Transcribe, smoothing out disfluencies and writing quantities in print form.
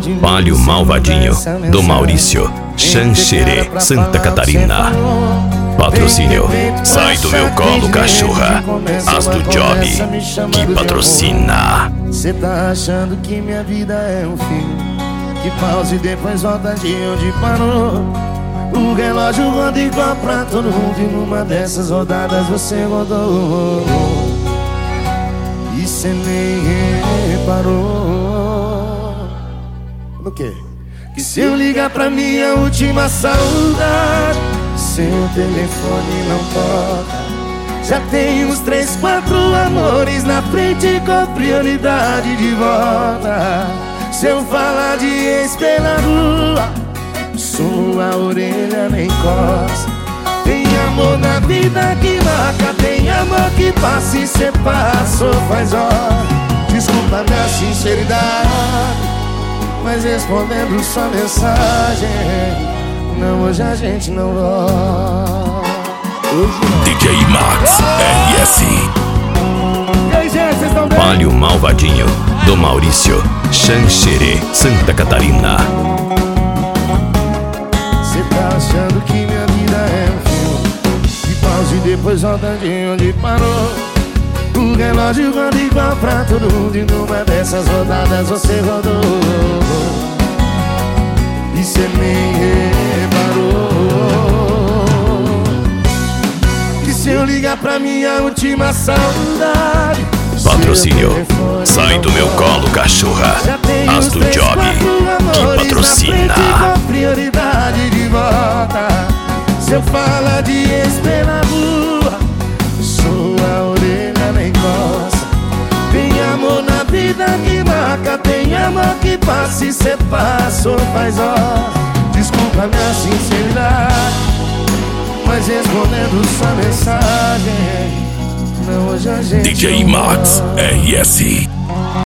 Palio Malvadinho, do Maurício, Xanxerê, Santa Catarina. Patrocínio: Sai do meu colo, cachorra. As do Job, que patrocina. Cê tá achando que minha vida é um filme que pausa e depois volta de onde parou. O relógio roda igual pra todo mundo e numa dessas rodadas você rodou. E cê nem reparou no quê? Que se eu ligar pra minha última saudade, seu telefone não toca. Já tem uns 3, 4 amores na frente com prioridade de volta. Se eu falar de ex pela rua, sua orelha nem coça. Tem amor na vida que marca, tem amor que passa e cê passou faz hora. Desculpa minha sinceridade, mas respondendo sua mensagem, não, hoje a gente não volta. DJ Max RS. E aí, gente, vocês estão bem? Palio Malvadinho, do Maurício, Xanxerê, Santa Catarina. Cê tá achando que minha vida é um filme que pausa e depois volta de onde parou. O relógio roda igual pra todo mundo e numa dessas rodadas você rodou. E cê nem reparou que se eu ligar pra minha última saudade, Patrocínio: Sai do meu colo, cachorra. As do Job, que patrocina. Prioridade de volta. Se eu falar de ex pela rua, sua orelha nem coça. Tem amor na vida que marca, tem amor que passa e cê passou faz hora. Desculpa minha sinceridade, mas respondendo sua mensagem, não, hoje a gente DJ Max RS.